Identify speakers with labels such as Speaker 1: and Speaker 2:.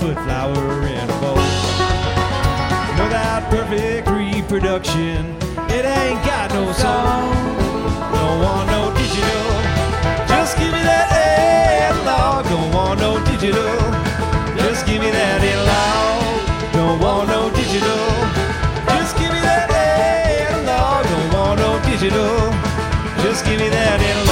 Speaker 1: barefoot flower in a bowl. Without perfect reproduction, it ain't got no soul. Don't want no digital, just give me that analog. Don't want no digital, just give me that analog. Don't want no digital, just give me that analog. Don't want no digital, just give me that analog.